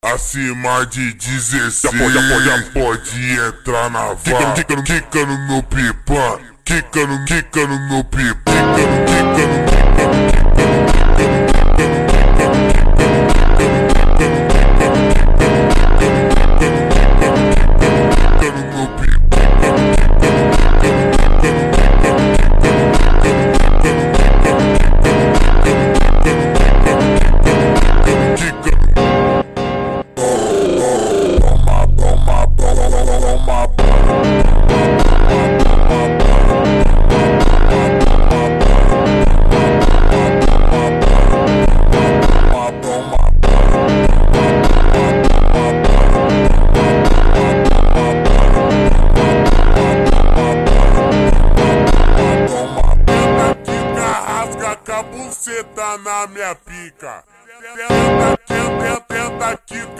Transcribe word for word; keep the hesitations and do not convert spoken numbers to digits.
Acima de dezesseis, já pode, já pode, já pode entrar na vala. Quica no, quica no meu pipa, quica no, quica no meu pipa, quica no, quica no, quica no meu pipa. Buceta na minha pica. Tenta, tenta, tenta, tenta,